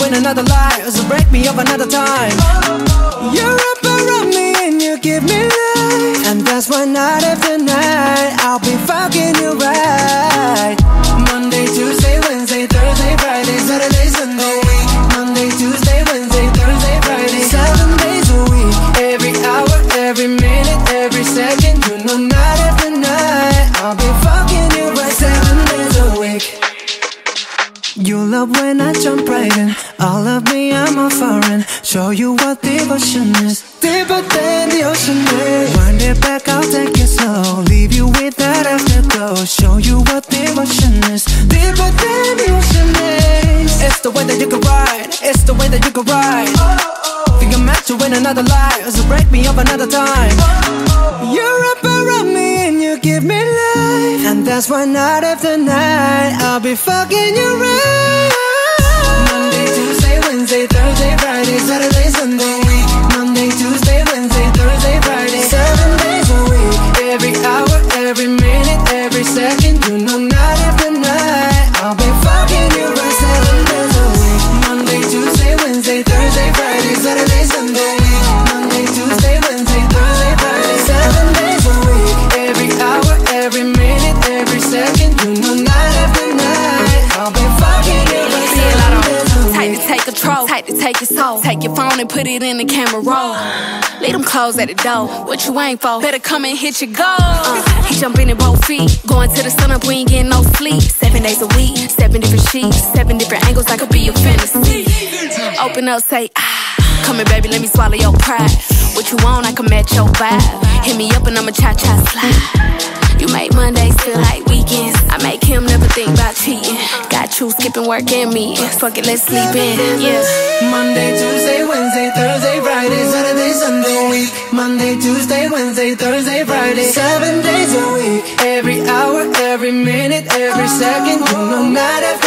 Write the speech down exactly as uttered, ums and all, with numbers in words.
win another life, so break me up another time. You're up around me and you give me life, and that's why night after night I'll be fucking you right. Monday, Tuesday, Wednesday, Thursday, Friday, Saturday, Sunday. Monday, Tuesday, Wednesday, Thursday, Friday, seven days a week. Every hour, every minute, every second, you know night after night I'll be fucking you right seven days a week. You love when I jump right in. All of me, I'm a foreign. Show you what devotion is, deeper than the ocean is. Wind it back, I'll take it slow. Leave you with that afterglow. Show you what devotion is, deeper than the ocean is. It's the way that you can ride, it's the way that you can ride. Think I'm meant to win another life, so break me up another time. You're up around me and you give me life, and that's why night after night I'll be fucking you right. Monday, Tuesday, Wednesday, Thursday, Friday, Saturday, Sunday. Monday, Tuesday, Wednesday, Thursday, Friday, seven days a week. Every hour, every minute, every second, you know night after night I'll be fucking you right seven days a week. Monday, Tuesday, Wednesday, Thursday, Friday, Saturday, Sunday. Monday, Tuesday, Wednesday, Thursday, Friday, seven days a week. Every hour, every minute, every second, you know night after night I'll be fucking you right seven days a week. Tight to take control, tight to take your soul. Take your phone and put it in the camera roll. Leave them clothes at the door. What you ain't for? Better come and hit your goal. Uh, he jumping in both feet. Going to the sun up, we ain't getting no sleep. Seven days a week, seven different sheets, seven different angles. I could be your fantasy. Open up, say ah. Come here, baby, let me swallow your pride. What you want, I can match your vibe. Hit me up and I'ma cha-cha slide. You make Mondays feel like weekends. I make him never think about cheating. Got you skipping work and me. Fuck it, let's sleep in, yeah. Monday, Tuesday, Wednesday, Thursday, Friday, Saturday, Sunday. Week. Monday, Tuesday, Wednesday, Thursday, Friday, seven days a week. Every hour, every minute, every second, you know night after